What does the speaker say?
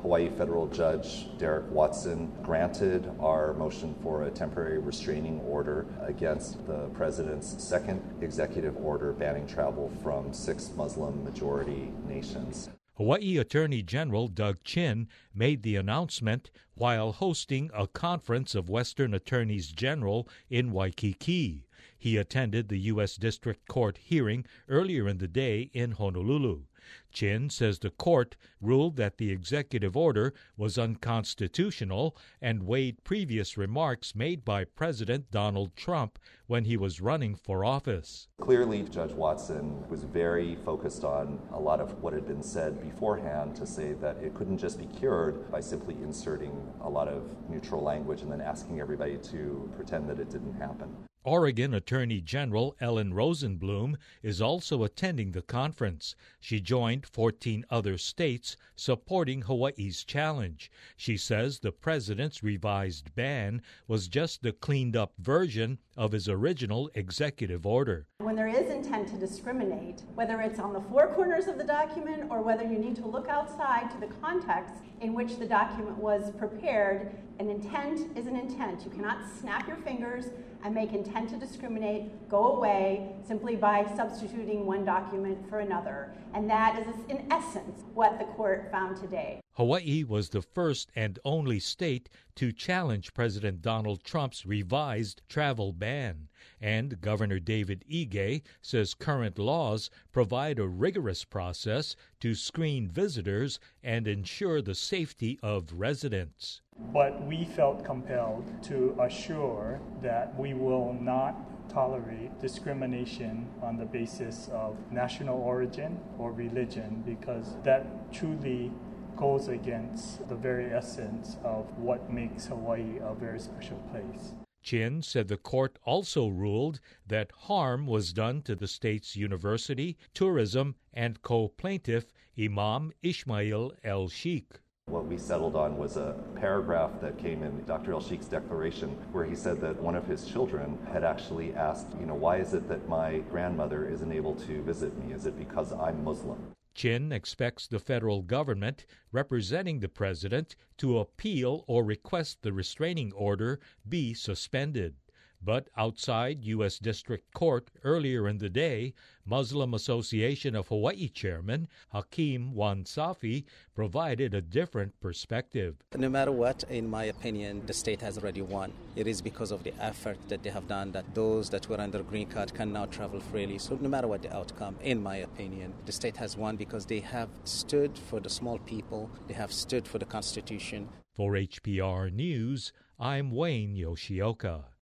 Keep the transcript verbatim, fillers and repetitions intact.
Hawaii federal judge Derek Watson granted our motion for a temporary restraining order against the president's second executive order banning travel from six Muslim-majority nations. Hawaii Attorney General Doug Chin made the announcement while hosting a conference of Western Attorneys General in Waikiki. He attended the U S District Court hearing earlier in the day in Honolulu. Chin says the court ruled that the executive order was unconstitutional and weighed previous remarks made by President Donald Trump when he was running for office. Clearly, Judge Watson was very focused on a lot of what had been said beforehand to say that it couldn't just be cured by simply inserting a lot of neutral language and then asking everybody to pretend that it didn't happen. Oregon Attorney General Ellen Rosenblum is also attending the conference. She joined fourteen other states supporting Hawaii's challenge. She says the president's revised ban was just the cleaned-up version of his original executive order. When there is intent to discriminate, whether it's on the four corners of the document or whether you need to look outside to the context in which the document was prepared, an intent is an intent. You cannot snap your fingers and make intent to discriminate go away simply by substituting one document for another. And that is, in essence, what the court found today. Hawaii was the first and only state to challenge President Donald Trump's revised travel ban. And Governor David Ige says current laws provide a rigorous process to screen visitors and ensure the safety of residents. But we felt compelled to assure that we will not tolerate discrimination on the basis of national origin or religion, because that truly goes against the very essence of what makes Hawaii a very special place. Chin said the court also ruled that harm was done to the state's university, tourism, and co-plaintiff Imam Ismail El-Sheikh. What we settled on was a paragraph that came in Doctor El-Sheikh's declaration where he said that one of his children had actually asked, you know, why is it that my grandmother isn't able to visit me? Is it because I'm Muslim? Chin expects the federal government representing the president to appeal or request the restraining order be suspended. But outside U S District Court earlier in the day, Muslim Association of Hawaii Chairman Hakeem Wansafi provided a different perspective. No matter what, in my opinion, the state has already won. It is because of the effort that they have done that those that were under green card can now travel freely. So no matter what the outcome, in my opinion, the state has won because they have stood for the small people. They have stood for the Constitution. For H P R News, I'm Wayne Yoshioka.